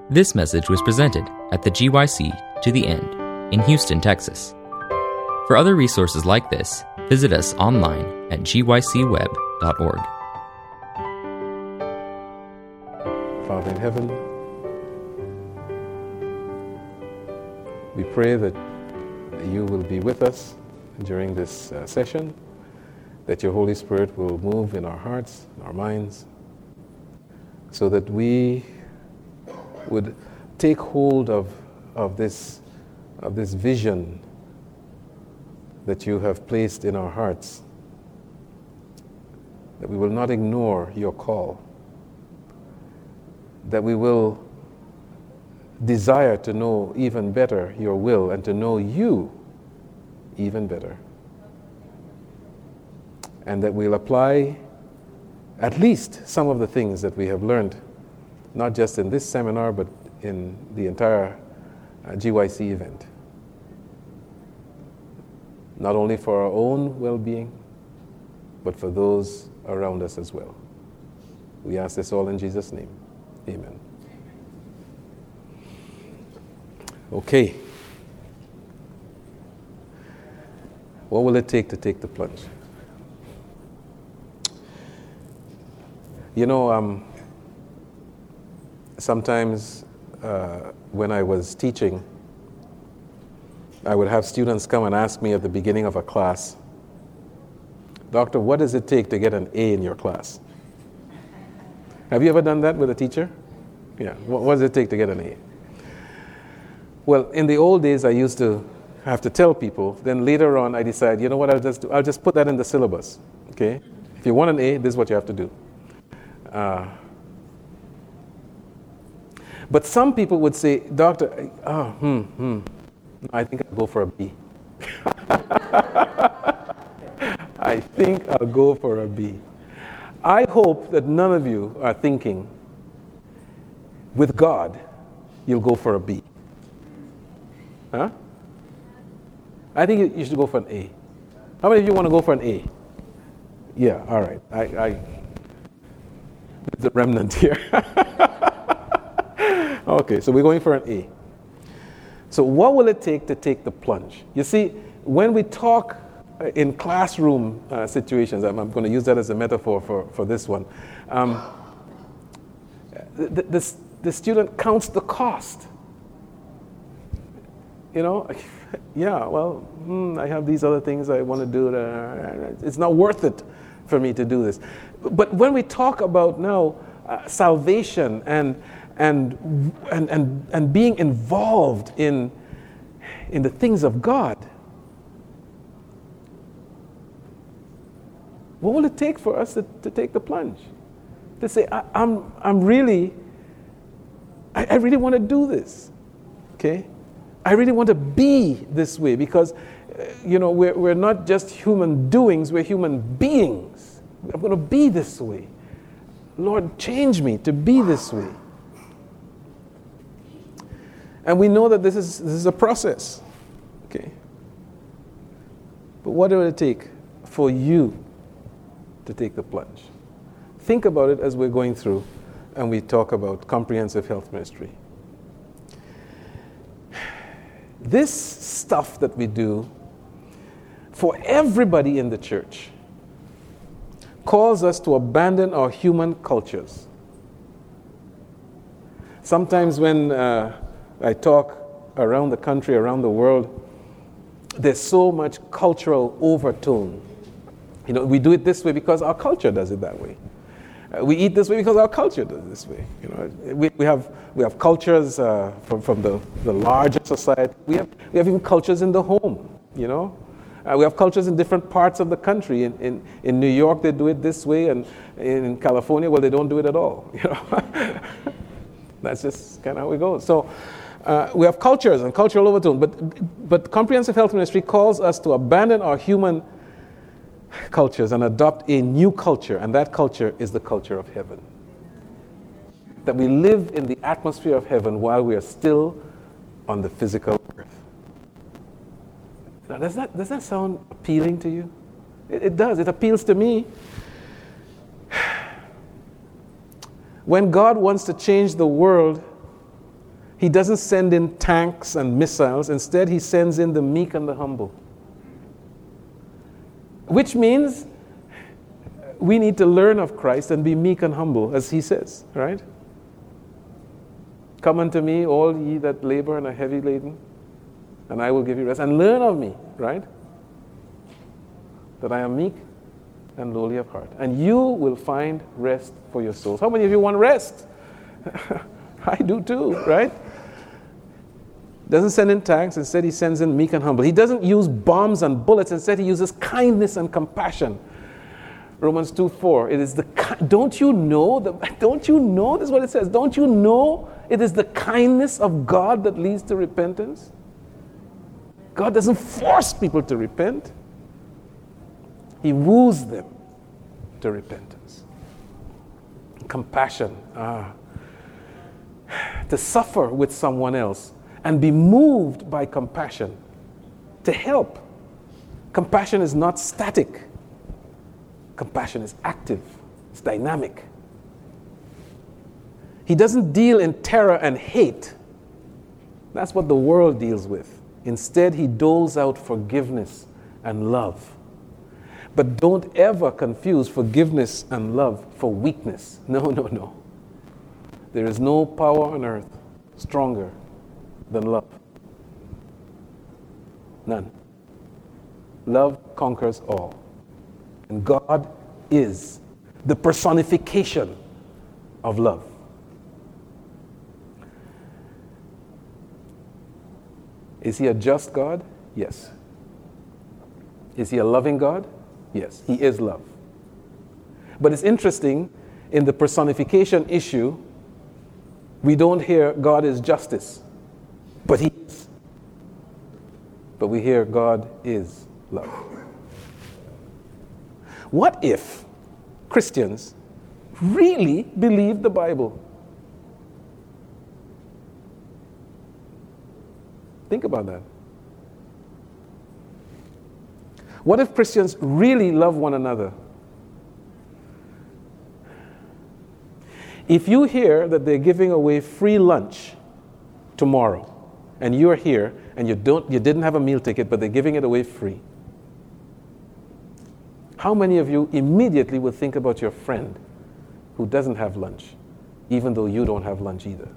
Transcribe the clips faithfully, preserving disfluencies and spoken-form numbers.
This message was presented at the G Y C To the End in Houston, Texas. For other resources like this, visit us online at g y c web dot org. Father in heaven, we pray that you will be with us during this uh, session, that your Holy Spirit will move in our hearts, in our minds, so that we would take hold of, of, this, of this vision that you have placed in our hearts, that we will not ignore your call, that we will desire to know even better your will and to know you even better, and that we'll apply at least some of the things that we have learned, not just in this seminar, but in the entire uh, G Y C event. Not only for our own well-being, but for those around us as well. We ask this all in Jesus' name. Amen. Okay. What will it take to take the plunge? You know, um, sometimes uh, when I was teaching, I would have students come and ask me at the beginning of a class, "Doctor, what does it take to get an A in your class?" Have you ever done that with a teacher? Yeah. What, what does it take to get an A? Well, in the old days, I used to have to tell people. Then later on, I decided, you know what, I'll just do? I'll just put that in the syllabus. Okay? If you want an A, this is what you have to do. Uh, but some people would say, "Doctor, oh, hmm, hmm, I think I'll go for a B." I think I'll go for a B. I hope that none of you are thinking, with God, you'll go for a B. Huh? I think you should go for an A. How many of you want to go for an A? Yeah, all right. I, I the remnant here. Okay, so we're going for an A. So what will it take to take the plunge? You see, when we talk in classroom uh, situations, I'm, I'm going to use that as a metaphor for, for this one, um, the, the, the student counts the cost. You know, yeah, well, hmm, I have these other things I want to do. That, it's not worth it for me to do this. But when we talk about now uh, salvation and and and and and being involved in in the things of God, what will it take for us to, to take the plunge? To say, I, I'm I'm really, I, I really want to do this. Okay? I really want to be this way because, uh, you know, we're, we're not just human doings, we're human beings. I'm going to be this way. Lord, change me to be this way. And we know that this is this is a process. Okay. But what will it take for you to take the plunge? Think about it as we're going through and we talk about comprehensive health ministry. This stuff that we do for everybody in the church calls us to abandon our human cultures. Sometimes when uh, I talk around the country, around the world, there's so much cultural overtone. You know, we do it this way because our culture does it that way. Uh, we eat this way because our culture does it this way. You know, we, we have we have cultures uh, from from the, the larger society. We have we have even cultures in the home. You know, uh, we have cultures in different parts of the country. In, in in New York they do it this way, and in California, well, they don't do it at all. You know, that's just kind of how it goes. So. Uh, we have cultures and cultural overtone, but but comprehensive health ministry calls us to abandon our human cultures and adopt a new culture, and that culture is the culture of heaven. That we live in the atmosphere of heaven while we are still on the physical earth. Now, does that does that sound appealing to you? It, it does. It appeals to me. When God wants to change the world, He doesn't send in tanks and missiles. Instead, he sends in the meek and the humble. Which means we need to learn of Christ and be meek and humble, as he says, right? Come unto me, all ye that labor and are heavy laden, and I will give you rest. And learn of me, right? That I am meek and lowly of heart. And you will find rest for your souls. How many of you want rest? I do too, right? Doesn't send in tanks. Instead, he sends in meek and humble. He doesn't use bombs and bullets. Instead, he uses kindness and compassion. Romans two four. It is the don't you know the don't you know this is what it says? Don't you know it is the kindness of God that leads to repentance? God doesn't force people to repent. He woos them to repentance. Compassion. Ah. To suffer with someone else and be moved by compassion. To help. Compassion is not static. Compassion is active. It's dynamic. He doesn't deal in terror and hate. That's what the world deals with. Instead, he doles out forgiveness and love. But don't ever confuse forgiveness and love for weakness. No, no, no. There is no power on earth stronger than love. None. Love conquers all. And God is the personification of love. Is he a just God? Yes. Is he a loving God? Yes. He is love. But it's interesting, in the personification issue, we don't hear God is justice, but he is. But we hear God is love. What if Christians really believed the Bible? Think about that. What if Christians really love one another? If you hear that they're giving away free lunch tomorrow, and you're here and you don't you didn't have a meal ticket, but they're giving it away free, how many of you immediately will think about your friend who doesn't have lunch, even though you don't have lunch either?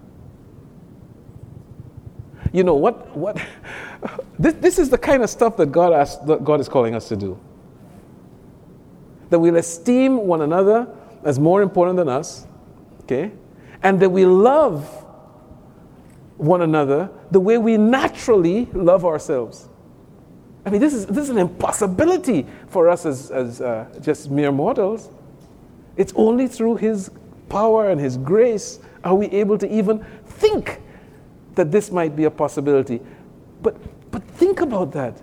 You know what? What? This, this is the kind of stuff that God asks, that God is calling us to do. That we'll esteem one another as more important than us, okay? And that we love one another the way we naturally love ourselves. I mean, this is this is an impossibility for us as as uh, just mere mortals. It's only through His power and His grace are we able to even think that this might be a possibility. But but think about that.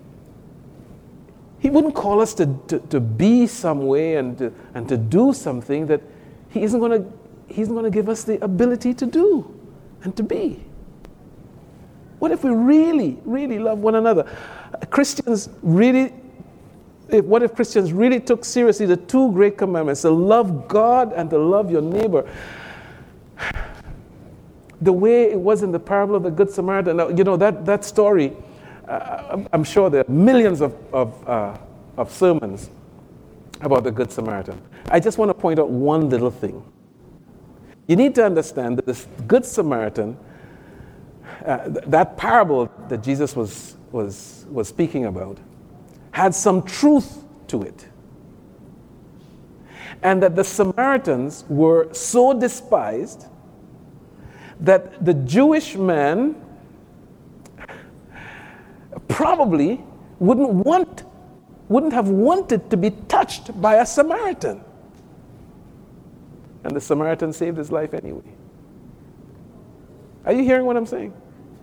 He wouldn't call us to, to, to be some way and to, and to do something that He isn't going to He isn't going to give us the ability to do and to be. What if we really, really love one another? Christians really, if, what if Christians really took seriously the two great commandments, to love God and to love your neighbor, the way it was in the parable of the Good Samaritan? Now, you know, that, that story, uh, I'm sure there are millions of, of, uh, of sermons about the Good Samaritan. I just want to point out one little thing. You need to understand that this Good Samaritan, uh, th- that parable that Jesus was, was, was speaking about, had some truth to it. And that the Samaritans were so despised that the Jewish man probably wouldn't want, wouldn't have wanted to be touched by a Samaritan. And the Samaritan saved his life anyway. Are you hearing what I'm saying?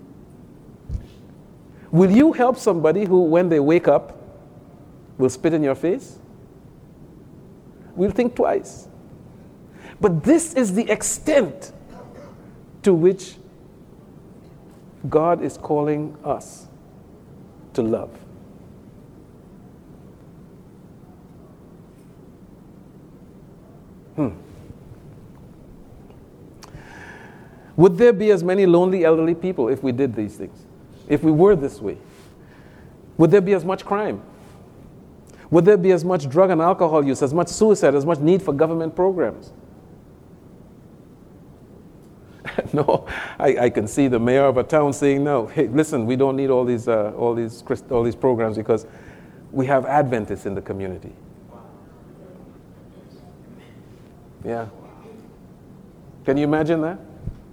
Will you help somebody who, when they wake up, will spit in your face? We'll think twice. But this is the extent to which God is calling us to love. Hmm. Would there be as many lonely elderly people if we did these things? If we were this way? Would there be as much crime? Would there be as much drug and alcohol use, as much suicide, as much need for government programs? No, I, I can see the mayor of a town saying, no, hey, listen, we don't need all these, uh, all these, all these programs because we have Adventists in the community. Yeah. Can you imagine that?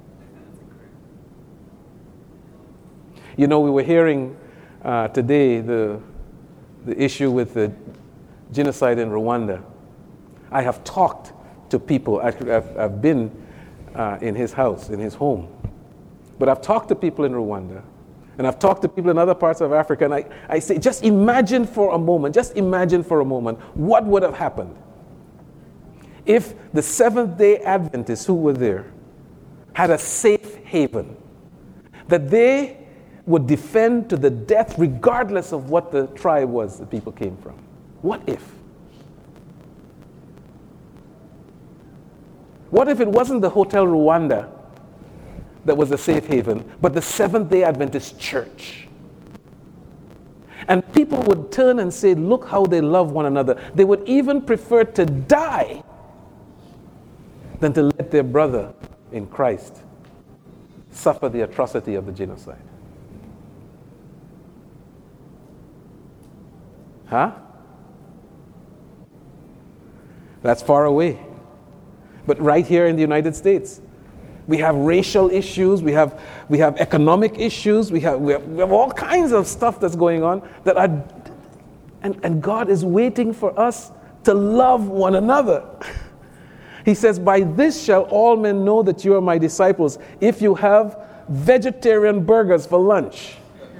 You know, we were hearing uh, today the, the issue with the genocide in Rwanda. I have talked to people. Actually, I've, I've been uh, in his house, in his home. But I've talked to people in Rwanda. And I've talked to people in other parts of Africa. And I, I say, just imagine for a moment, just imagine for a moment what would have happened if the Seventh-day Adventists who were there had a safe haven, that they would defend to the death regardless of what the tribe was the people came from. What if? What if it wasn't the Hotel Rwanda that was a safe haven, but the Seventh-day Adventist church? And people would turn and say, look how they love one another. They would even prefer to die than to let their brother in Christ suffer the atrocity of the genocide. Huh? That's far away. But right here in the United States, we have racial issues, we have we have economic issues, we have we have, we have all kinds of stuff that's going on that are, and, and God is waiting for us to love one another. He says, by this shall all men know that you are my disciples, if you have vegetarian burgers for lunch.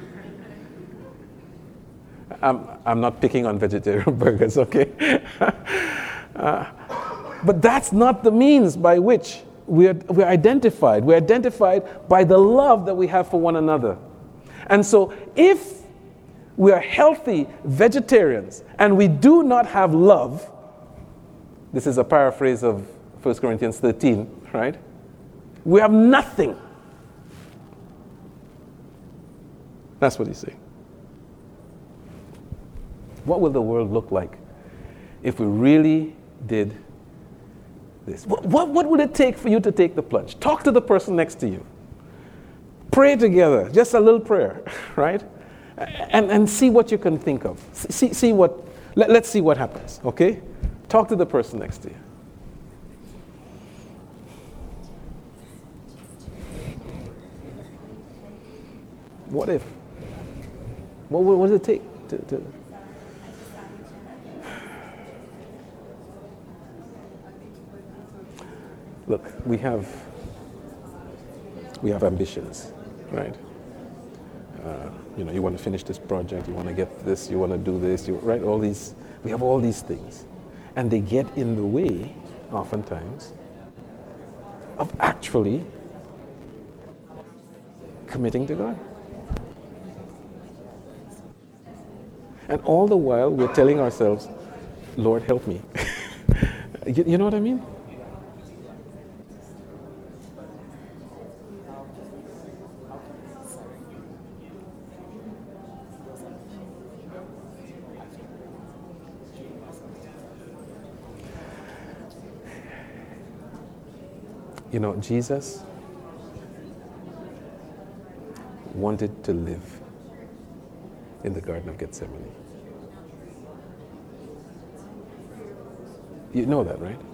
I'm, I'm not picking on vegetarian burgers, okay? uh, but that's not the means by which we're, we're identified. We're identified by the love that we have for one another. And so if we are healthy vegetarians and we do not have love, this is a paraphrase of First Corinthians thirteen, right? We have nothing. That's what he's saying. What will the world look like if we really did this? What, what, what would it take for you to take the plunge? Talk to the person next to you. Pray together, just a little prayer, right? And, and see what you can think of. See, see what, let, let's see what happens, okay? Talk to the person next to you. What if? What, what does it take to... to Look, we have we have ambitions, right? Uh, you know, you want to finish this project, you want to get this, you want to do this, you, right? All these, we have all these things, and they get in the way, oftentimes, of actually committing to God. And all the while, we're telling ourselves, "Lord, help me." you, you know what I mean? You know, Jesus wanted to live in the Garden of Gethsemane. You know that, right?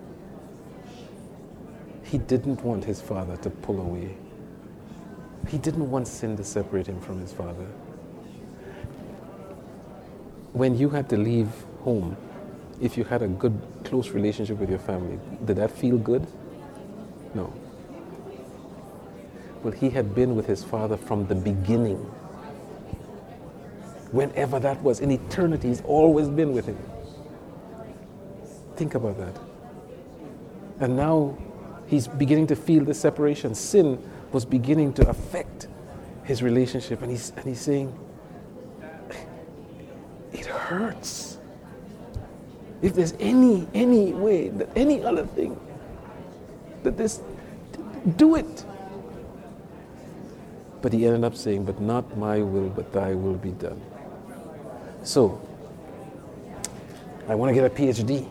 He didn't want his Father to pull away. He didn't want sin to separate him from his Father. When you had to leave home, if you had a good, close relationship with your family, did that feel good? No. Well, he had been with his Father from the beginning. Whenever that was, in eternity, he's always been with him. Think about that. And now he's beginning to feel the separation. Sin was beginning to affect his relationship. And he's, and he's saying, it hurts. If there's any, any way, any other thing, that this, do it. But he ended up saying, but not my will, but thy will be done. So, I want to get a P H D.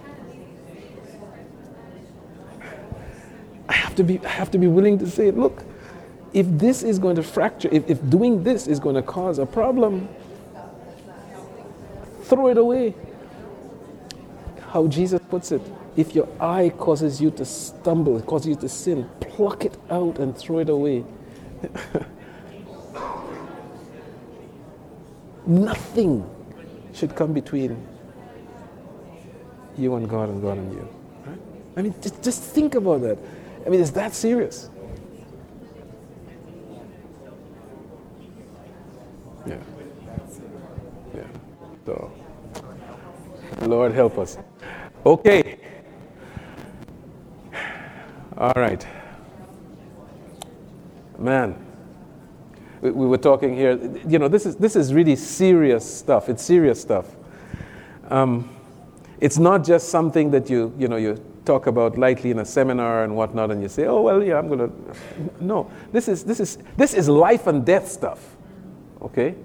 I have to be, I have to be willing to say, look, if this is going to fracture, if, if doing this is going to cause a problem, throw it away. How Jesus puts it, if your eye causes you to stumble, causes you to sin, pluck it out and throw it away. Nothing should come between you and God and God and you. Right? I mean, just, just think about that. I mean, it's that serious. Yeah. Yeah. So, Lord help us. Okay. All right. Man. We, we were talking here, you know, this is this is really serious stuff. It's serious stuff. Um, it's not just something that you, you know, you talk about lightly in a seminar and whatnot, and you say, oh, well, yeah, I'm going to... No, this is this is this is life and death stuff. Okay?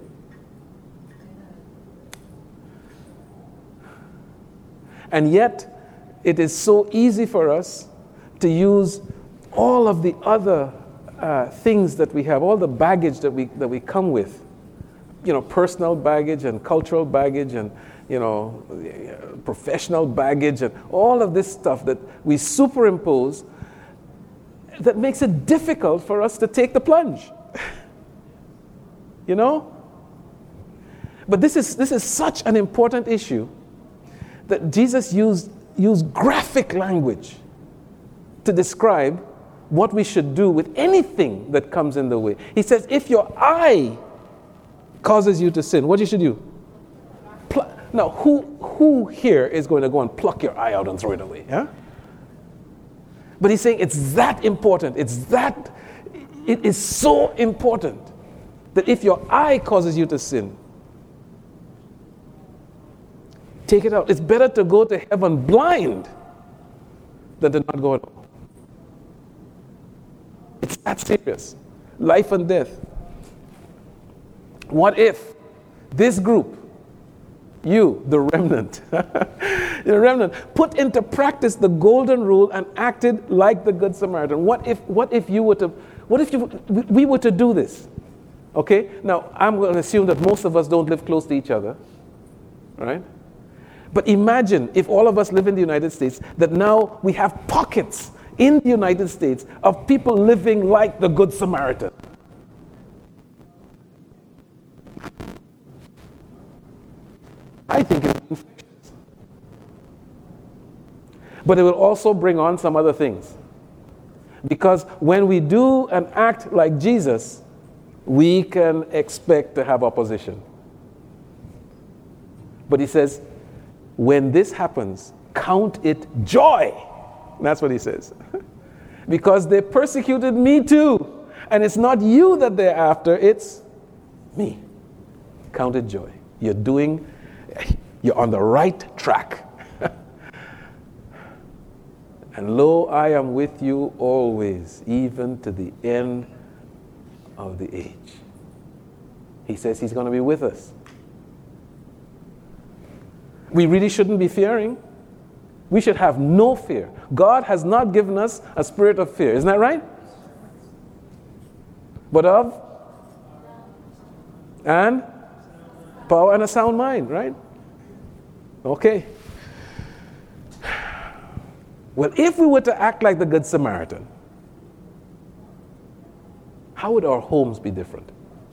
And yet, it is so easy for us to use all of the other uh, things that we have, all the baggage that we that we come with, you know, personal baggage and cultural baggage and, you know, professional baggage and all of this stuff that we superimpose that makes it difficult for us to take the plunge. You know? But this is this is such an important issue that Jesus used, used graphic language to describe what we should do with anything that comes in the way. He says, if your eye causes you to sin, what you should do? Pl- now, who who here is going to go and pluck your eye out and throw it away? Yeah? But he's saying it's that important. It's that, it is so important that if your eye causes you to sin, take it out. It's better to go to heaven blind than to not go at all. It's that serious. Life and death. What if this group, you, the remnant, the remnant, put into practice the golden rule and acted like the Good Samaritan? What if, what if you were to, what if you, we were to do this? Okay? Now, I'm going to assume that most of us don't live close to each other, right? But imagine if all of us live in the United States, that now we have pockets in the United States of people living like the Good Samaritan. I think it's infectious. But it will also bring on some other things. Because when we do and act like Jesus, we can expect to have opposition. But he says, when this happens, count it joy. That's what he says. Because they persecuted me too. And it's not you that they're after, it's me. Count it joy. You're doing, you're on the right track. And lo, I am with you always, even to the end of the age. He says he's going to be with us. We really shouldn't be fearing. We should have no fear. God has not given us a spirit of fear. Isn't that right? But of and power and a sound mind, right? Okay. Well, if we were to act like the Good Samaritan, how would our homes be different?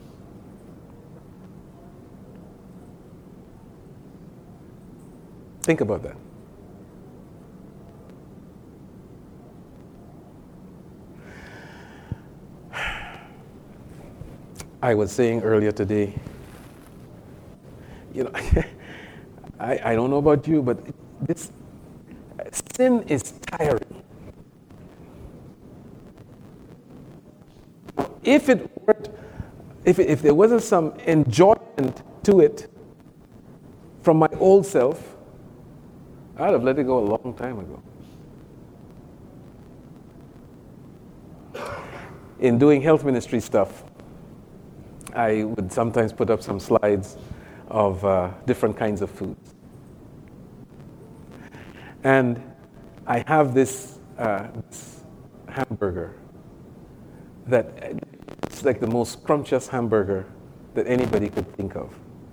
Think about that. I was saying earlier today, you know, I, I don't know about you, but this sin is tiring. If it weren't, if if there wasn't some enjoyment to it from my old self, I'd have let it go a long time ago. In doing health ministry stuff, I would sometimes put up some slides of uh, different kinds of foods. And I have this, uh, this hamburger that it's like the most scrumptious hamburger that anybody could think of.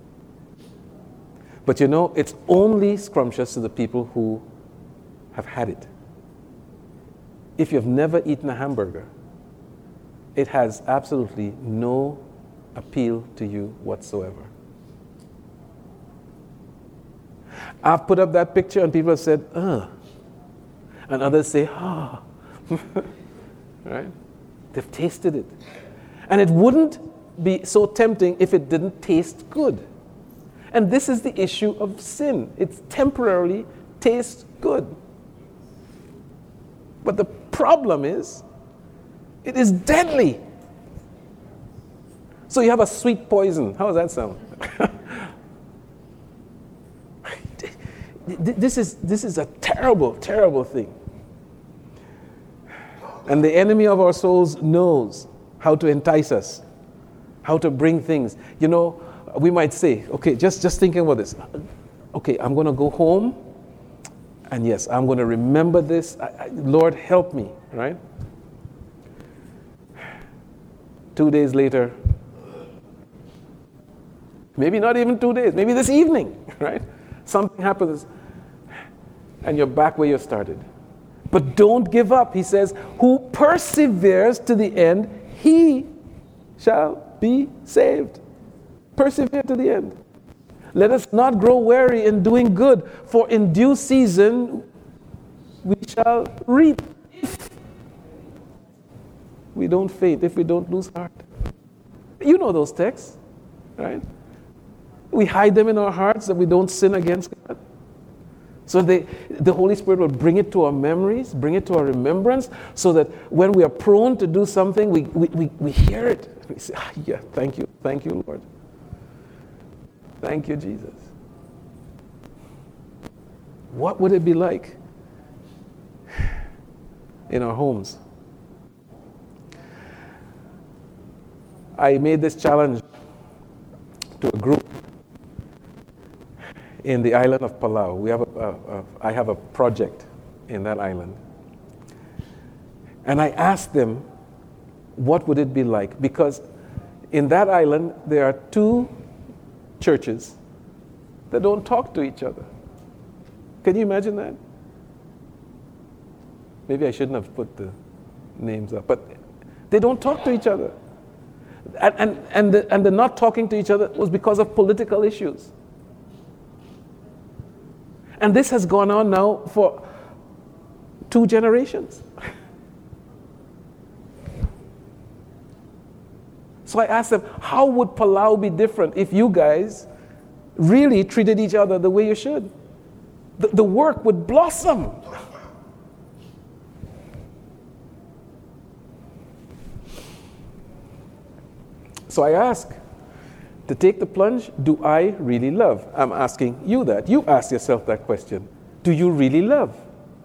But you know, it's only scrumptious to the people who have had it. If you've never eaten a hamburger, it has absolutely no appeal to you whatsoever. I've put up that picture and people have said, ugh. And others say, ah. Right? They've tasted it. And it wouldn't be so tempting if it didn't taste good. And this is the issue of sin. It temporarily tastes good. But the problem is, it is deadly. So you have a sweet poison. How does that sound? This is, this is a terrible, terrible thing. And the enemy of our souls knows how to entice us, how to bring things. You know, we might say, okay, just, just thinking about this. Okay, I'm going to go home, and yes, I'm going to remember this. I, I, Lord, help me, right? Two days later, maybe not even two days, maybe this evening, right? Something happens, and you're back where you started. But don't give up. He says, who perseveres to the end, he shall be saved. Persevere to the end. Let us not grow weary in doing good, for in due season we shall reap. If we don't faint, if we don't lose heart. You know those texts, right? We hide them in our hearts that we don't sin against God. So they, the Holy Spirit will bring it to our memories, bring it to our remembrance, so that when we are prone to do something, we, we, we, we hear it. We say, ah, yeah, thank you, thank you, Lord. Thank you, Jesus. What would it be like in our homes? I made this challenge to a group in the island of Palau. We have a, a, a, I have a project in that island. And I asked them, what would it be like? Because in that island, there are two churches that don't talk to each other. Can you imagine that? Maybe I shouldn't have put the names up, but they don't talk to each other. And, and, and, the, and the not talking to each other was because of political issues. And this has gone on now for two generations. So I asked them, how would Palau be different if you guys really treated each other the way you should? The, the work would blossom. So I ask, to take the plunge, do I really love? I'm asking you that. You ask yourself that question. Do you really love?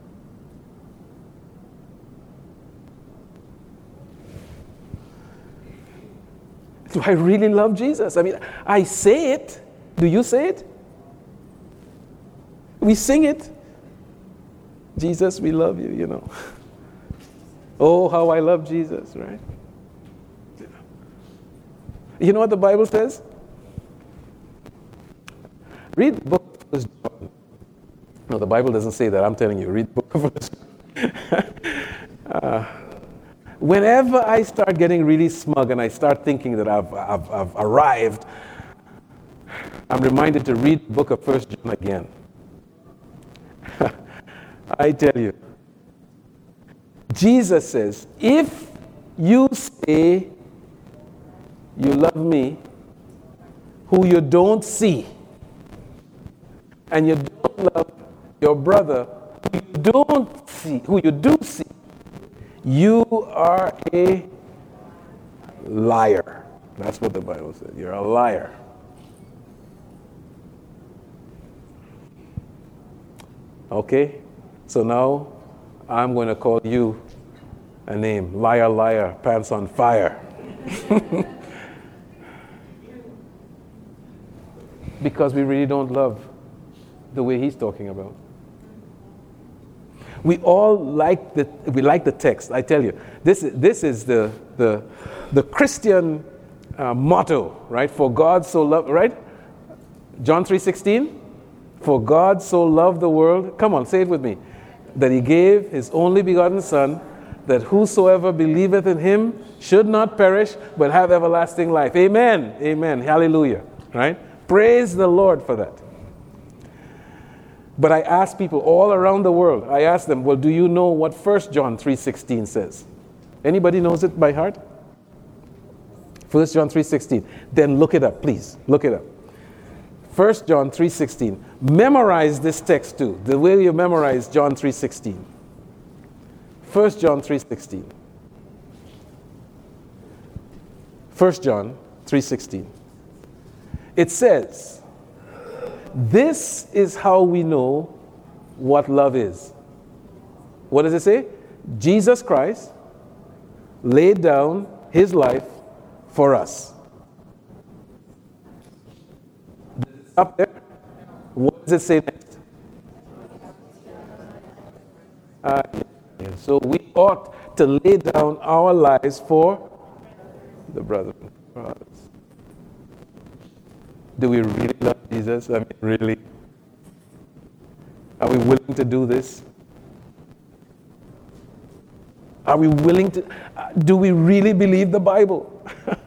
Do I really love Jesus? I mean, I say it. Do you say it? We sing it. Jesus, we love you, you know. Oh, how I love Jesus, right? You know what the Bible says? Read the book of First John. No, the Bible doesn't say that. I'm telling you. Read the book of First John. uh, whenever I start getting really smug and I start thinking that I've, I've, I've arrived, I'm reminded to read the book of First John again. I tell you, Jesus says, if you say you love me, who you don't see, and you don't love your brother, who you don't see, who you do see, you are a liar. That's what the Bible says. You're a liar. Okay? So now I'm going to call you a name. Liar, liar, pants on fire. because we really don't love the way he's talking about. We all like the we like the text. I tell you, this is this is the the the Christian uh, motto, right? For God so loved, right? John three sixteen. For God so loved the world. Come on, say it with me. That he gave his only begotten Son, that whosoever believeth in him should not perish, but have everlasting life. Amen. Amen. Hallelujah. Right? Praise the Lord for that. But I ask people all around the world, I ask them, well, do you know what First John three sixteen says? Anybody knows it by heart? First John three sixteen. Then look it up, please. Look it up. First John three sixteen. Memorize this text too, the way you memorize John three sixteen. First John three sixteen. First John three sixteen. It says, this is how we know what love is. What does it say? Jesus Christ laid down his life for us. Up there. What does it say next? Uh, yeah. So we ought to lay down our lives for the brothers and brothers. Do we really love Jesus? I mean, really? Are we willing to do this? Are we willing to? Uh, do we really believe the Bible?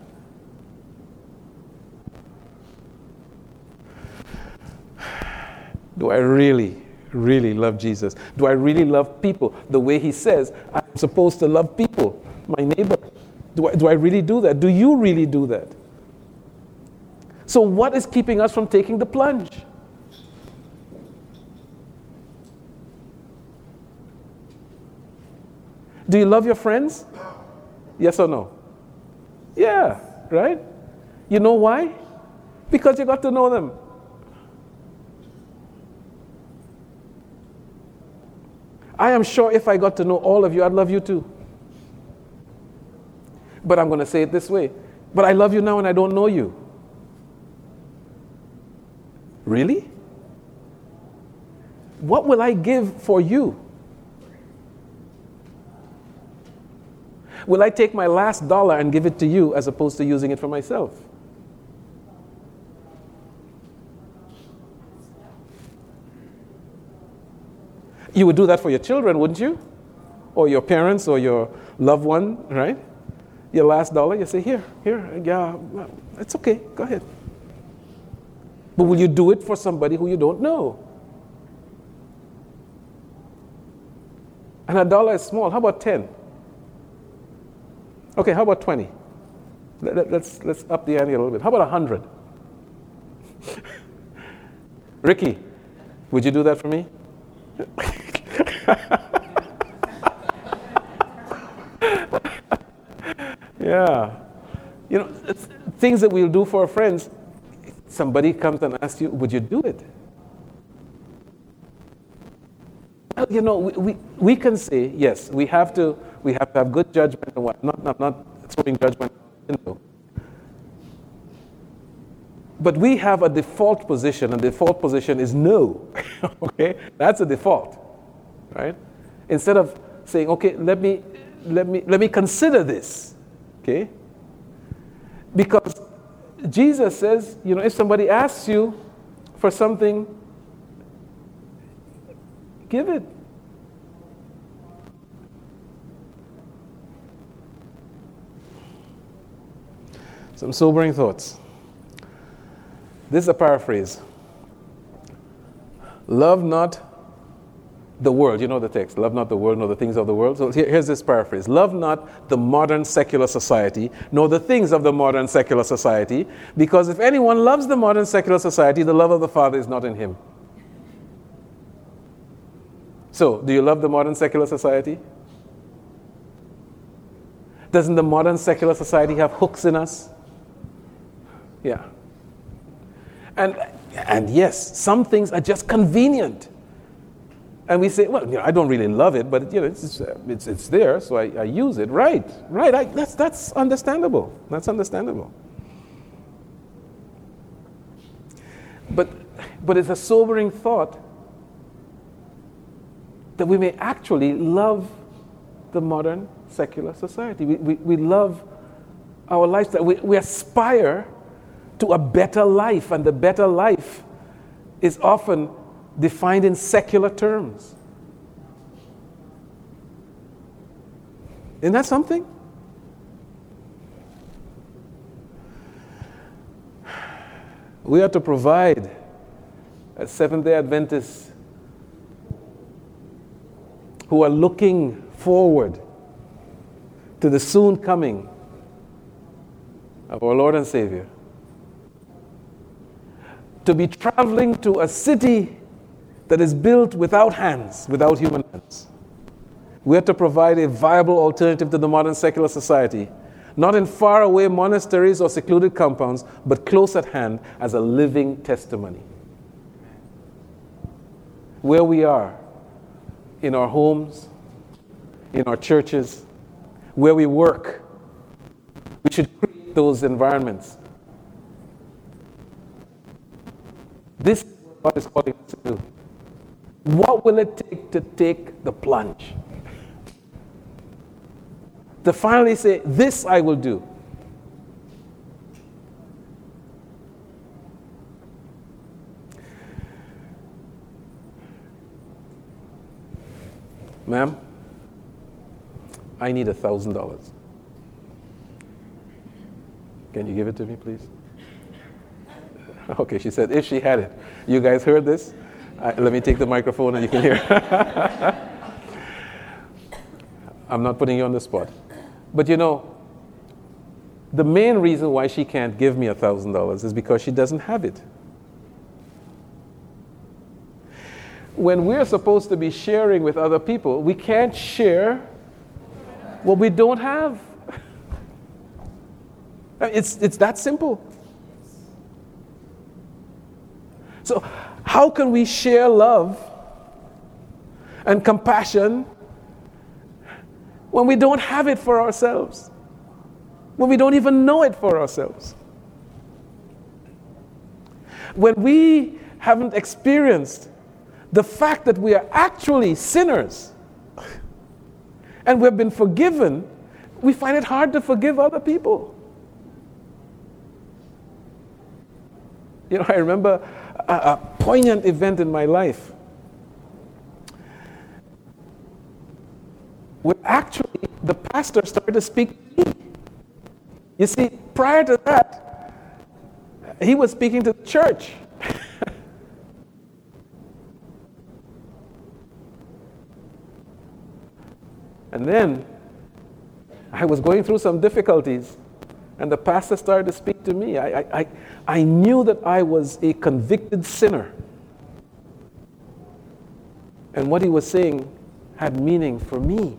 Do I really, really love Jesus? Do I really love people the way he says I'm supposed to love people, my neighbor? Do I, do I really do that? Do you really do that? So what is keeping us from taking the plunge? Do you love your friends? Yes or no? Yeah, right? You know why? Because you got to know them. I am sure if I got to know all of you, I'd love you too. But I'm going to say it this way. But I love you now and I don't know you. Really? What will I give for you? Will I take my last dollar and give it to you as opposed to using it for myself? You would do that for your children, wouldn't you? Or your parents or your loved one, right? Your last dollar, you say, here, here, yeah, it's okay, go ahead. But will you do it for somebody who you don't know? And a dollar is small. How about ten? Okay, how about twenty? Let, let, let's, let's up the ante a little bit. How about one hundred? Ricky, would you do that for me? Yeah. You know, it's things that we'll do for our friends. Somebody comes and asks you, would you do it? Well, you know, we, we, we can say, yes, we have to we have to have good judgment and what. Not, not, not throwing judgment into. But we have a default position, and the default position is no. Okay? That's a default. Right? Instead of saying, okay, let me let me let me consider this. Okay? Because Jesus says, you know, if somebody asks you for something, give it. Some sobering thoughts. This is a paraphrase. Love not the world. You know the text. Love not the world, nor the things of the world. So here, here's this paraphrase. Love not the modern secular society, nor the things of the modern secular society, because if anyone loves the modern secular society, the love of the Father is not in him. So, do you love the modern secular society? Doesn't the modern secular society have hooks in us? Yeah. And and yes, some things are just convenient. And we say, well, you know, I don't really love it, but you know, it's it's it's there, so I, I use it. Right, right. I, that's that's understandable. That's understandable. But, but it's a sobering thought that we may actually love the modern secular society. We, we, we love our lifestyle. We, we aspire to a better life, and the better life is often defined in secular terms. Isn't that something? We are to provide, as Seventh-day Adventists who are looking forward to the soon coming of our Lord and Savior, to be traveling to a city that is built without hands, without human hands. We are to provide a viable alternative to the modern secular society, not in faraway monasteries or secluded compounds, but close at hand as a living testimony. Where we are, in our homes, in our churches, where we work, we should create those environments. This is what God is calling us to do. What will it take to take the plunge? To finally say, this I will do. Ma'am, I need a thousand dollars. Can you give it to me, please? Okay, she said, if she had it. You guys heard this? Uh, let me take the microphone and you can hear. I'm not putting you on the spot. But you know, the main reason why she can't give me a thousand dollars is because she doesn't have it. When we're supposed to be sharing with other people, we can't share what we don't have. It's, it's that simple. So how can we share love and compassion when we don't have it for ourselves? When we don't even know it for ourselves? When we haven't experienced the fact that we are actually sinners and we've been forgiven, we find it hard to forgive other people. You know, I remember a, a poignant event in my life where actually the pastor started to speak to me. You see, prior to that, he was speaking to the church. And then I was going through some difficulties, and the pastor started to speak to me. I, I, I, I knew that I was a convicted sinner. And what he was saying had meaning for me.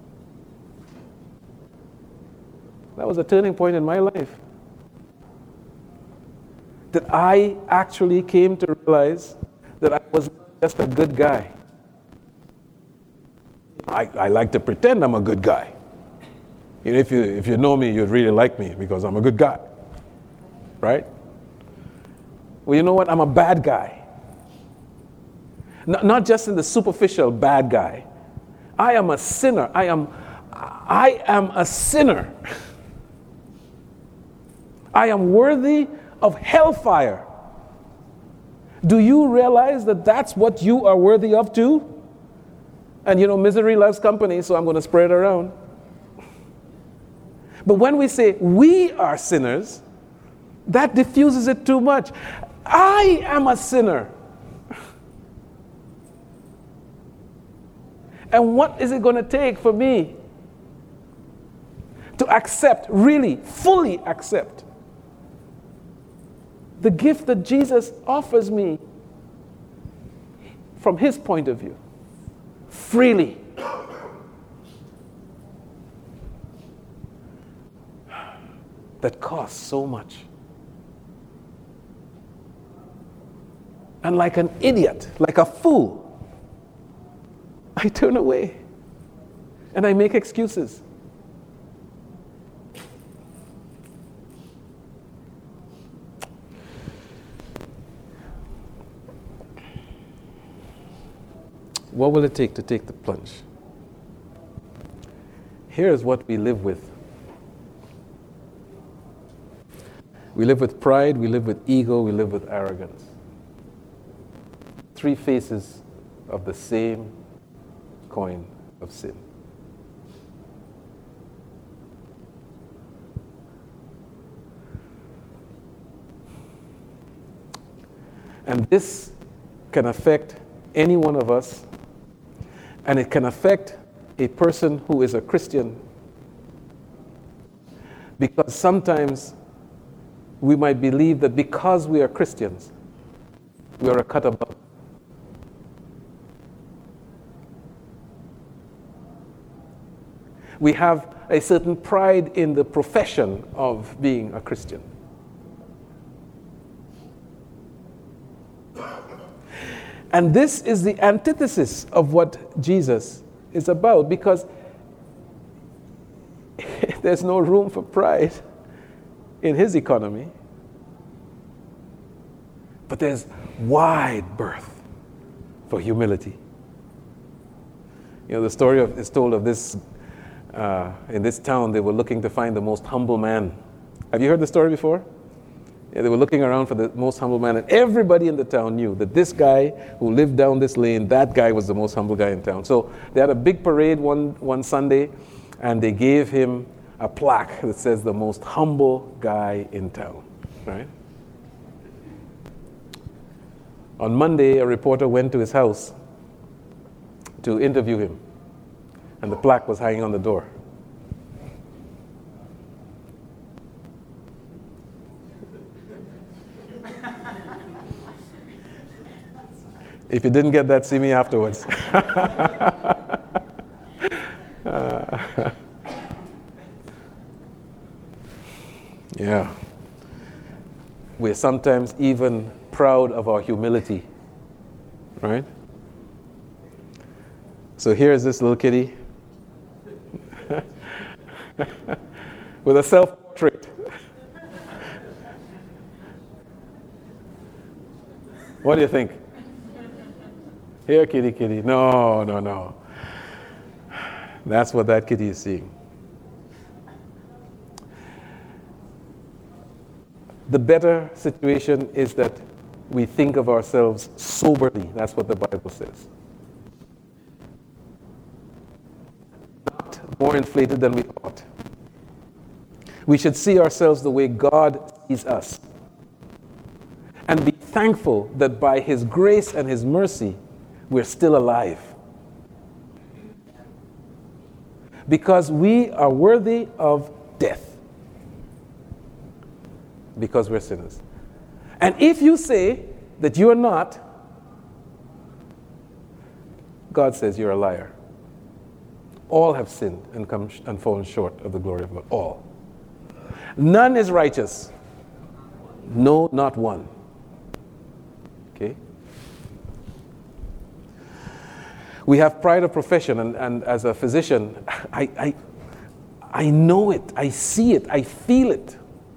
That was a turning point in my life. That I actually came to realize that I was just a good guy. I, I like to pretend I'm a good guy. You know, if you if you know me, you'd really like me because I'm a good guy. Right? Well, you know what? I'm a bad guy. Not, not just in the superficial bad guy. I am a sinner. I am I am a sinner. I am worthy of hellfire. Do you realize that that's what you are worthy of too? And you know, misery loves company, so I'm going to spread it around. But when we say we are sinners, that diffuses it too much. I am a sinner. And what is it going to take for me to accept, really, fully accept, the gift that Jesus offers me from his point of view? Freely. That costs so much. And like an idiot, like a fool, I turn away and I make excuses. What will it take to take the plunge? Here is what we live with. We live with pride, we live with ego, we live with arrogance. Three faces of the same coin of sin. And this can affect any one of us, and it can affect a person who is a Christian, because sometimes we might believe that because we are Christians, we are a cut above. We have a certain pride in the profession of being a Christian. And this is the antithesis of what Jesus is about, because there's no room for pride in his economy, but there's wide berth for humility. You know, the story of, is told of this, uh, in this town, they were looking to find the most humble man. Have you heard the story before? Yeah, they were looking around for the most humble man, and everybody in the town knew that this guy who lived down this lane, that guy was the most humble guy in town. So they had a big parade one, one Sunday, and they gave him a plaque that says the most humble guy in town, right? On Monday, a reporter went to his house to interview him, and the plaque was hanging on the door. If you didn't get that, see me afterwards. uh, yeah. We're sometimes even proud of our humility, right? So here's this little kitty with a self-portrait. What do you think? Here, kitty, kitty. No, no, no. That's what that kitty is seeing. The better situation is that we think of ourselves soberly. That's what the Bible says. Not more inflated than we ought. We should see ourselves the way God sees us, and be thankful that by His grace and His mercy, we're still alive. Because we are worthy of death. Because we're sinners. And if you say that you are not, God says you're a liar. All have sinned and come sh- and fallen short of the glory of God. All. None is righteous. No, not one. Okay? We have pride of profession, and, and as a physician, I, I, I know it, I see it, I feel it.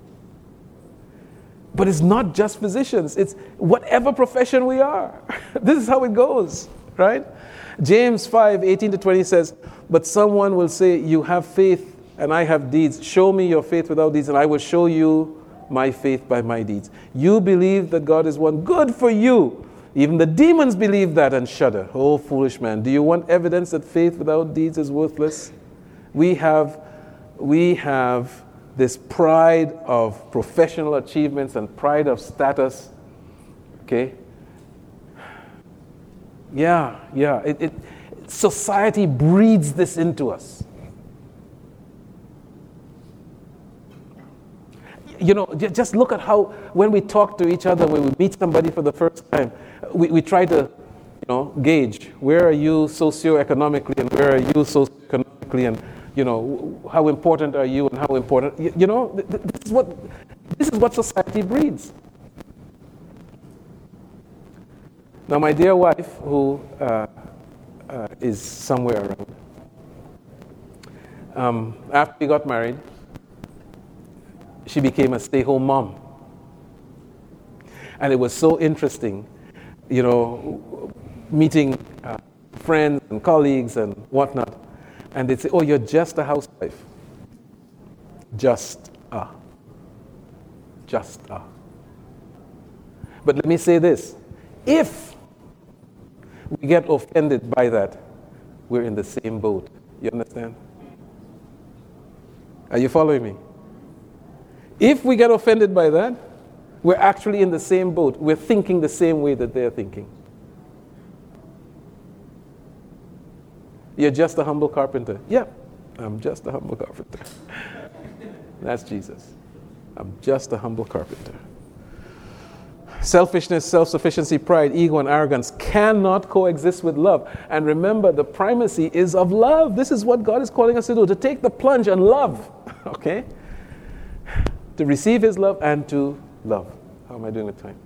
But it's not just physicians, it's whatever profession we are. This is how it goes, right? James five, eighteen to twenty says, but someone will say, you have faith and I have deeds. Show me your faith without deeds, and I will show you my faith by my deeds. You believe that God is one. Good for you. Even the demons believe that and shudder. Oh, foolish man. Do you want evidence that faith without deeds is worthless? We have, we have this pride of professional achievements and pride of status. Okay? Yeah, yeah. It, it, society breeds this into us. You know, just look at how when we talk to each other, when we meet somebody for the first time, we, we try to, you know, gauge where are you socioeconomically and where are you socioeconomically, and you know, how important are you and how important, you, you know, th- th- this is what this is what society breeds. Now, my dear wife, who uh, uh, is somewhere around, um, after we got married, she became a stay-home mom. And it was so interesting, you know, meeting uh, friends and colleagues and whatnot, and they'd say, oh, you're just a housewife. Just a. Just a. But let me say this. If we get offended by that, we're in the same boat. You understand? Are you following me? If we get offended by that, we're actually in the same boat. We're thinking the same way that they're thinking. You're just a humble carpenter. Yeah, I'm just a humble carpenter. That's Jesus. I'm just a humble carpenter. Selfishness, self-sufficiency, pride, ego, and arrogance cannot coexist with love. And remember, the primacy is of love. This is what God is calling us to do, to take the plunge and love. Okay? To receive His love and to love. How am I doing with time?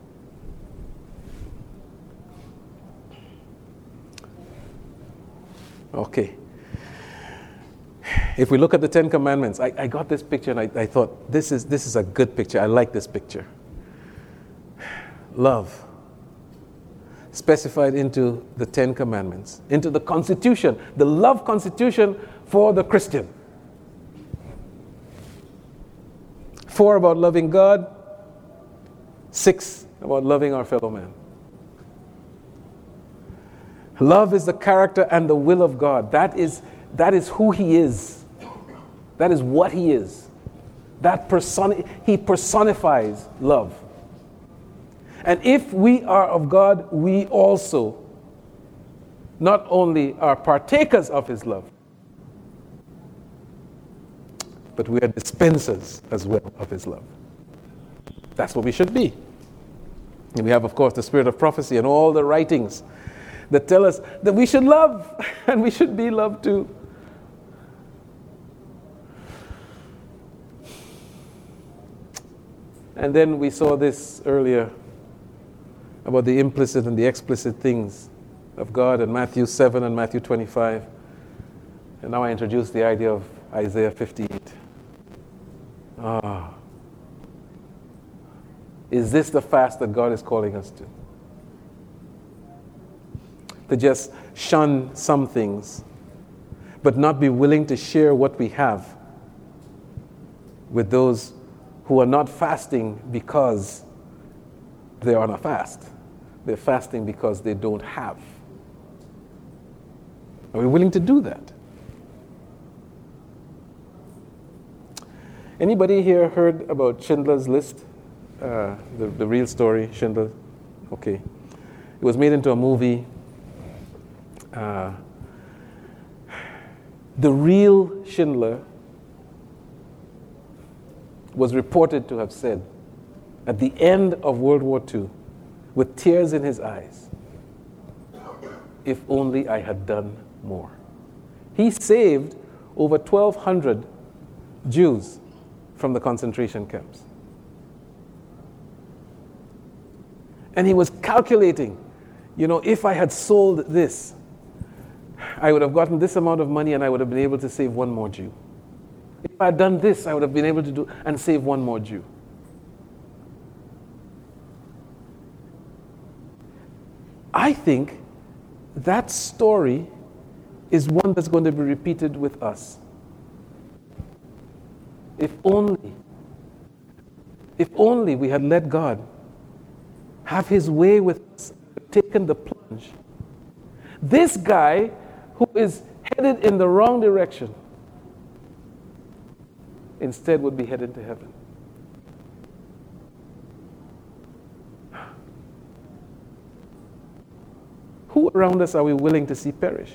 Okay. If we look at the Ten Commandments, I, I got this picture and I, I thought, this is, this is a good picture. I like this picture. Love. Specified into the Ten Commandments, into the Constitution, the love Constitution for the Christian. Four about loving God, six about loving our fellow man. Love is the character and the will of God. That is, that is who He is. That is what He is. That person, He personifies love. And if we are of God, we also not only are partakers of His love, but we are dispensers as well of His love. That's what we should be. And we have, of course, the spirit of prophecy and all the writings that tell us that we should love and we should be loved too. And then we saw this earlier about the implicit and the explicit things of God in Matthew seven and Matthew twenty-five. And now I introduce the idea of Isaiah fifty-eight. Ah. Is this the fast that God is calling us to? To just shun some things, but not be willing to share what we have with those who are not fasting because they're on a fast. They're fasting because they don't have. Are we willing to do that? Anybody here heard about Schindler's List? Uh, the, the real story, Schindler? Okay. It was made into a movie. Uh, the real Schindler was reported to have said at the end of World War Two, with tears in his eyes, if only I had done more. He saved over twelve hundred Jews from the concentration camps. And he was calculating, you know, if I had sold this, I would have gotten this amount of money and I would have been able to save one more Jew. If I had done this, I would have been able to do and save one more Jew. I think that story is one that's going to be repeated with us. If only, if only we had let God have His way with us, taken the plunge. This guy who is headed in the wrong direction instead would be headed to heaven. Who around us are we willing to see perish?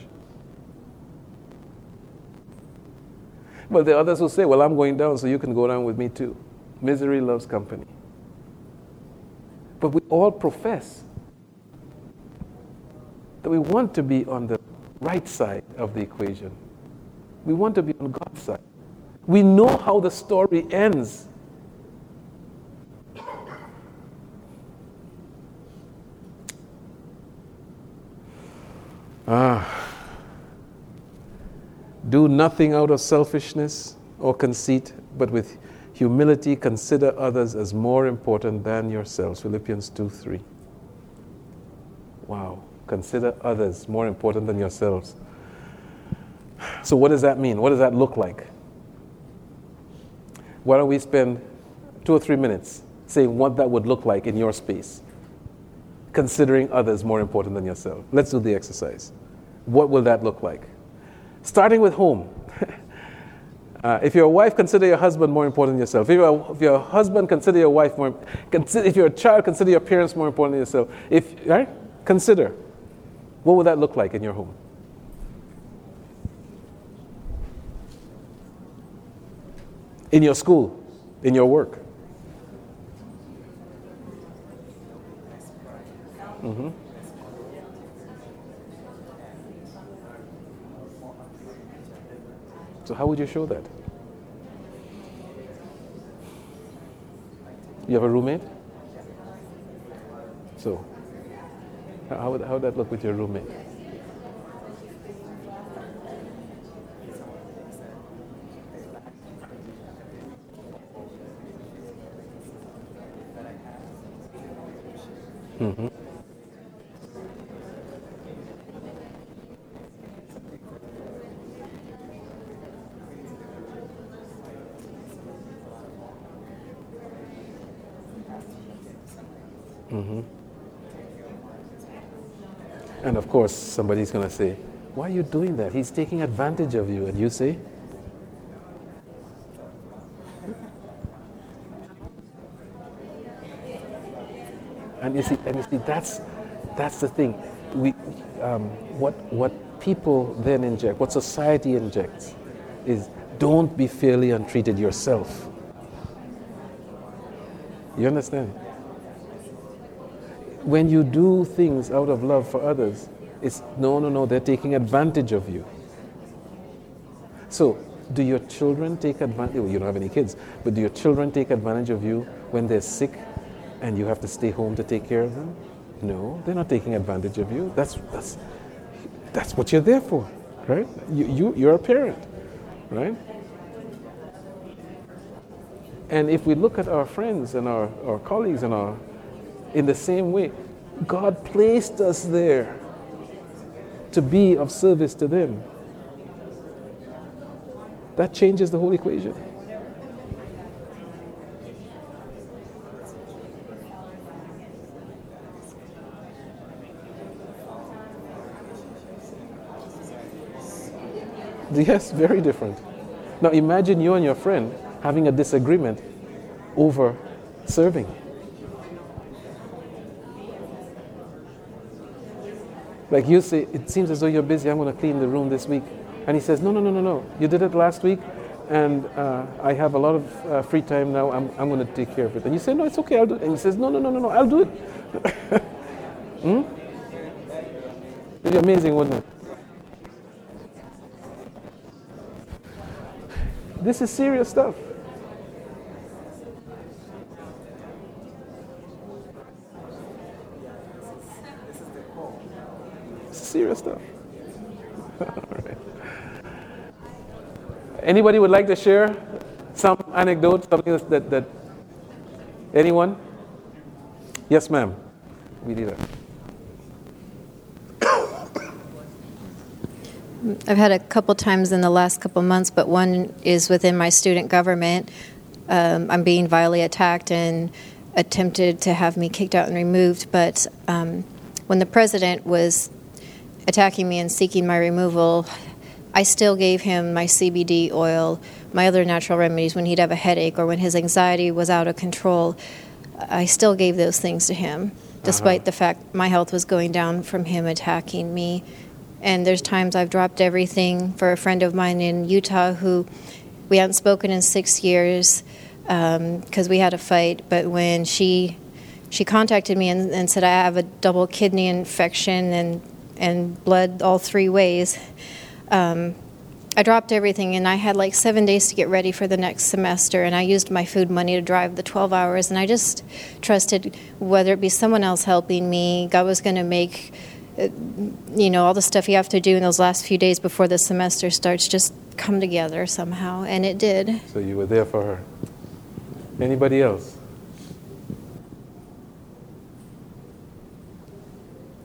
Well, there are others who say, well, I'm going down, so you can go down with me too. Misery loves company. But we all profess that we want to be on the right side of the equation. We want to be on God's side. We know how the story ends. Ah. Do nothing out of selfishness or conceit, but with humility consider others as more important than yourselves. Philippians two three. Wow. consider others more important than yourselves. So what does that mean? What does that look like? Why don't we spend two or three minutes saying what that would look like in your space, considering others more important than yourself? Let's do the exercise. What will that look like? Starting with home. Uh, if you're a wife, consider your husband more important than yourself. If you're a, if you're a husband, consider your wife more. Consider, if you're a child, consider your parents more important than yourself. If right, consider. What would that look like in your home? In your school, in your work. Mm-hmm. So how would you show that? You have a roommate? So, how would, how would that look with your roommate? Mm-hmm. Mm-hmm. And of course, somebody's going to say, why are you doing that? He's taking advantage of you. And you say? And you see, and you see that's, that's the thing. We, um, what, what people then inject, what society injects, is don't be fairly untreated yourself. You understand? When you do things out of love for others, it's no, no, no, they're taking advantage of you. So, do your children take advantage? Well, you don't have any kids, but do your children take advantage of you when they're sick and you have to stay home to take care of them? No, they're not taking advantage of you. That's that's that's what you're there for, right? You, you you're a parent, right? And if we look at our friends and our, our colleagues and our in the same way, God placed us there to be of service to them. That changes the whole equation. Yes, very different. Now imagine you and your friend having a disagreement over serving. Like you say, it seems as though you're busy, I'm going to clean the room this week. And he says, no, no, no, no, no. You did it last week, and uh, I have a lot of uh, free time now. I'm, I'm going to take care of it. And you say, no, it's okay, I'll do it. And he says, no, no, no, no, no, I'll do it. hmm? It'd be amazing, wouldn't it? This is serious stuff. Serious stuff. All right. Anybody would like to share some anecdote, something that, that anyone? Yes, ma'am. We need that. I've had a couple times in the last couple months, but one is within my student government. Um, I'm being vilely attacked and attempted to have me kicked out and removed. But um, when the president was attacking me and seeking my removal, I still gave him my C B D oil, my other natural remedies when he'd have a headache or when his anxiety was out of control. I still gave those things to him, despite uh-huh. the fact my health was going down from him attacking me. And there's times I've dropped everything for a friend of mine in Utah who we hadn't spoken in six years because um, we had a fight. But when she she contacted me and, and said I have a double kidney infection and and blood all three ways, um, I dropped everything, and I had like seven days to get ready for the next semester, and I used my food money to drive the twelve hours, and I just trusted whether it be someone else helping me, God was going to make, uh, you know, all the stuff you have to do in those last few days before the semester starts just come together somehow, and it did. So you were there for her. Anybody else?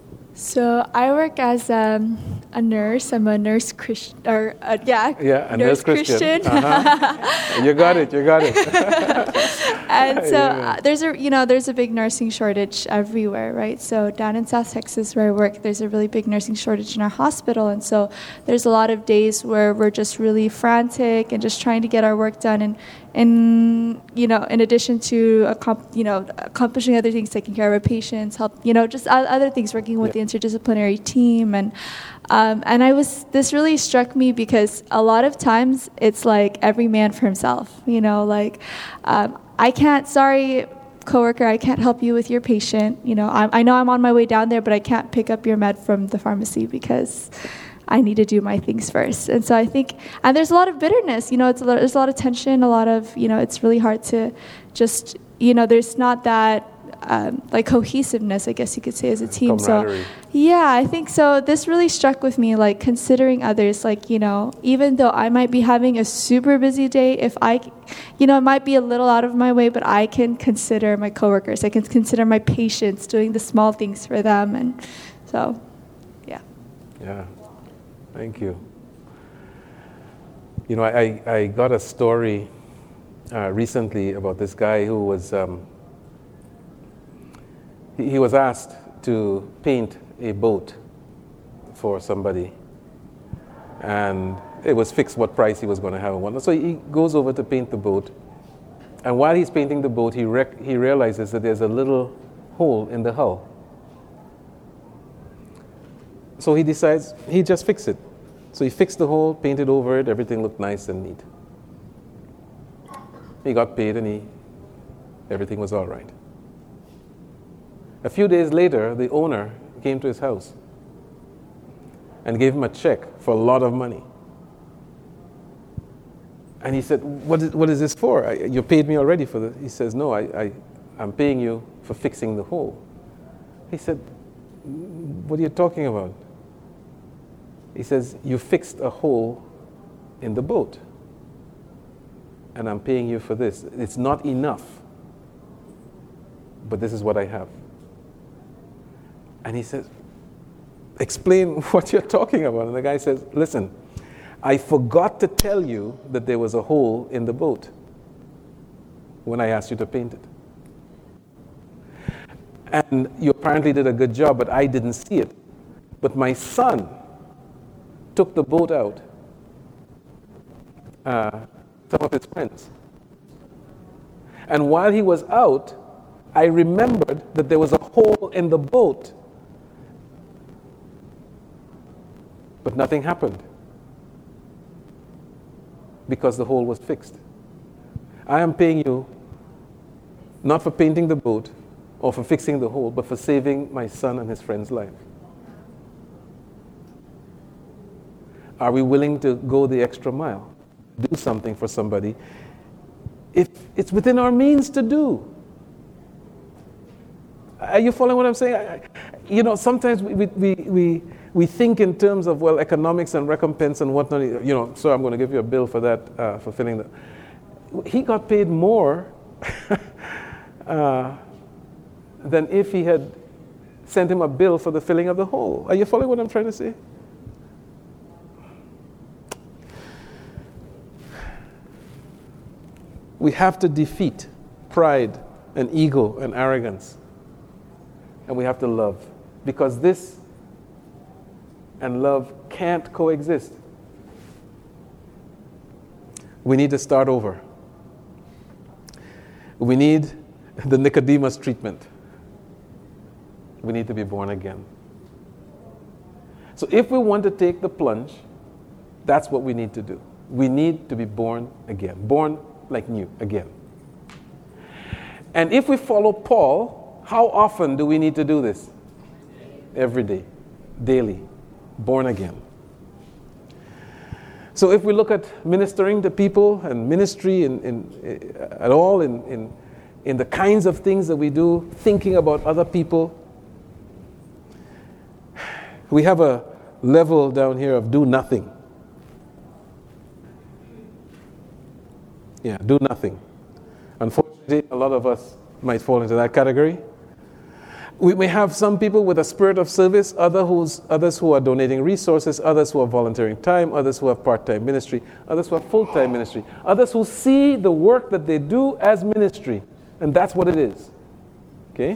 So I work as um, a nurse. I'm a nurse Christian, or uh, yeah, yeah, a nurse, nurse Christian. Christian. Uh-huh. You got it. You got it. And so Yeah. uh, there's a you know there's a big nursing shortage everywhere, right? So down in South Texas where I work, there's a really big nursing shortage in our hospital, and so there's a lot of days where we're just really frantic and just trying to get our work done, and and you know in addition to accom- you know accomplishing other things, taking care of our patients, help you know just o- other things, working with Yeah. the interdisciplinary team, and um, and I was this really struck me because a lot of times it's like every man for himself, you know, like. Um, I can't, sorry, coworker, I can't help you with your patient. You know, I, I know I'm on my way down there, but I can't pick up your med from the pharmacy because I need to do my things first. And so I think, and there's a lot of bitterness. You know, it's a lot, there's a lot of tension, a lot of, you know, it's really hard to just, you know, there's not that um, like cohesiveness, I guess you could say, as a team. So yeah, I think so. This really struck with me, like considering others, like, you know, even though I might be having a super busy day, if I, you know, it might be a little out of my way, but I can consider my coworkers. I can consider my patients, doing the small things for them. And so, yeah. Yeah. Thank you. You know, I, I got a story uh, recently about this guy who was, um, he, he was asked to paint a boat for somebody. And it was fixed what price he was going to have. And whatnot. So he goes over to paint the boat. And while he's painting the boat, he, rec- he realizes that there's a little hole in the hull. So he decides he just fix it. So he fixed the hole, painted over it, everything looked nice and neat. He got paid and he, everything was all right. A few days later, the owner came to his house and gave him a check for a lot of money. And he said, what is, what is this for? I, you paid me already for this. He says, no, I, I, I'm paying you for fixing the hole. He said, what are you talking about? He says, you fixed a hole in the boat, and I'm paying you for this. It's not enough, but this is what I have. And he says, explain what you're talking about. And the guy says, listen, I forgot to tell you that there was a hole in the boat when I asked you to paint it. And you apparently did a good job, but I didn't see it. But my son took the boat out, uh, some of his friends. And while he was out, I remembered that there was a hole in the boat. But nothing happened because the hole was fixed. I am paying you not for painting the boat or for fixing the hole, but for saving my son and his friend's life. Are we willing to go the extra mile, do something for somebody, if it's within our means to do? Are you following what I'm saying? I, you know, sometimes we, we, we, we think in terms of, well, economics and recompense and whatnot. You know, so I'm going to give you a bill for that, uh, for filling the... He got paid more uh, than if he had sent him a bill for the filling of the hole. Are you following what I'm trying to say? We have to defeat pride and ego and arrogance. And we have to love. Because this and love can't coexist. We need to start over. We need the Nicodemus treatment. We need to be born again. So if we want to take the plunge, that's what we need to do. We need to be born again. Born like new again. And if we follow Paul, how often do we need to do this? Every day, daily, born again. So if we look at ministering to people and ministry in, in, at all, in, in, in the kinds of things that we do, thinking about other people, we have a level down here of do nothing. Yeah, do nothing. Unfortunately, a lot of us might fall into that category. We may have some people with a spirit of service, other who's, others who are donating resources, others who are volunteering time, others who have part-time ministry, others who have full-time ministry, others who see the work that they do as ministry, and that's what it is. Okay?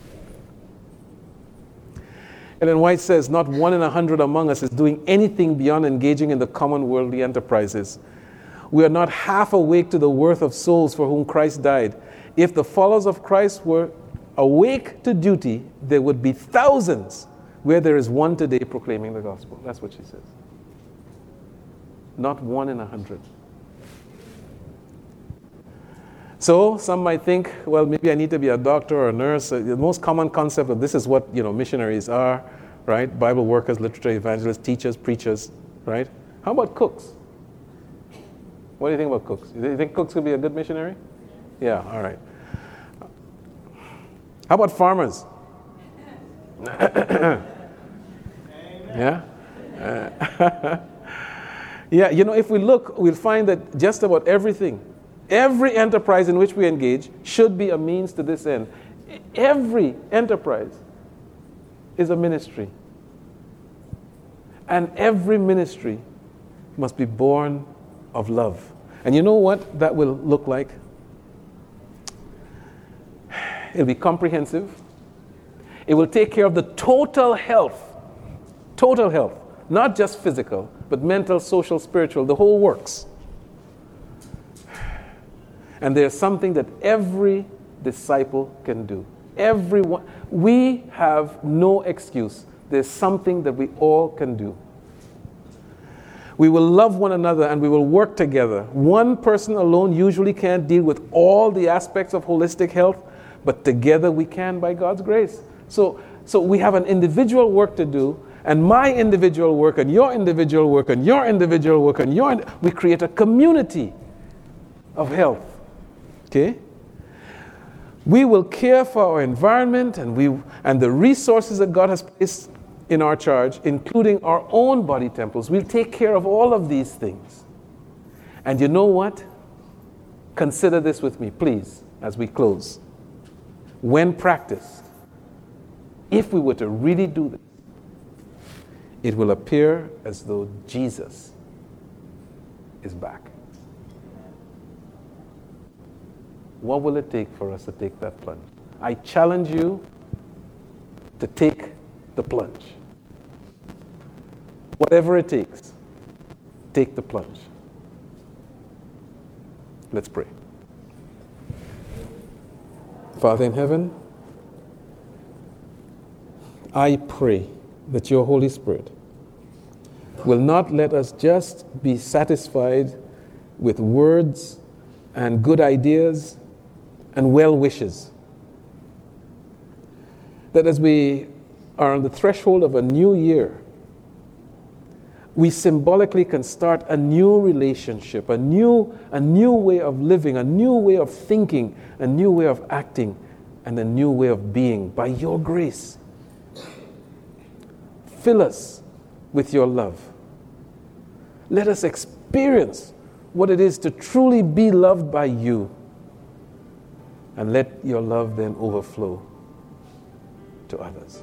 Ellen White says, not one in a hundred among us is doing anything beyond engaging in the common worldly enterprises. We are not half awake to the worth of souls for whom Christ died. If the followers of Christ were awake to duty, there would be thousands where there is one today proclaiming the gospel. That's what she says. Not one in a hundred. So some might think, well, maybe I need to be a doctor or a nurse. The most common concept of this is what, you know, missionaries are, right? Bible workers, literature evangelists, teachers, preachers, right? How about cooks? What do you think about cooks? Do you think cooks could be a good missionary? Yeah, all right. How about farmers? Yeah? Uh, yeah, you know, if we look, we'll find that just about everything, every enterprise in which we engage should be a means to this end. Every enterprise is a ministry. And every ministry must be born of love. And you know what that will look like? It'll be comprehensive. It will take care of the total health. Total health. Not just physical, but mental, social, spiritual, the whole works. And there's something that every disciple can do. Everyone. We have no excuse. There's something that we all can do. We will love one another and we will work together. One person alone usually can't deal with all the aspects of holistic health, but together we can by God's grace. So, so we have an individual work to do, and my individual work, and your individual work, and your individual work, and your, we create a community of health. Okay? We will care for our environment and we and the resources that God has placed in our charge, including our own body temples. We'll take care of all of these things. And you know what? Consider this with me, please, as we close. When practiced, if we were to really do this, it will appear as though Jesus is back. What will it take for us to take that plunge? I challenge you to take the plunge. Whatever it takes, take the plunge. Let's pray. Father in heaven, I pray that your Holy Spirit will not let us just be satisfied with words and good ideas and well wishes. That as we are on the threshold of a new year, we symbolically can start a new relationship, a new, a new way of living, a new way of thinking, a new way of acting, and a new way of being by your grace. Fill us with your love. Let us experience what it is to truly be loved by you. And let your love then overflow to others.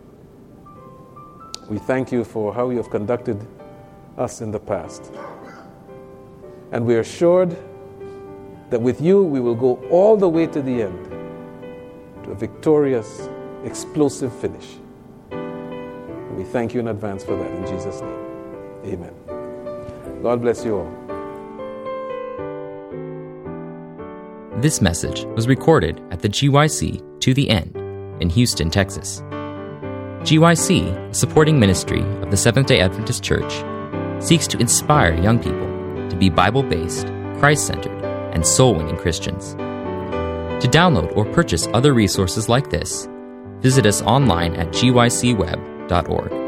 We thank you for how you have conducted us in the past. And we are assured that with you we will go all the way to the end, to a victorious, explosive finish. And we thank you in advance for that in Jesus' name. Amen. God bless you all. This message was recorded at the G Y C To The End in Houston, Texas. G Y C, a supporting ministry of the Seventh-day Adventist Church, seeks to inspire young people to be Bible-based, Christ-centered, and soul-winning Christians. To download or purchase other resources like this, visit us online at G Y C web dot org.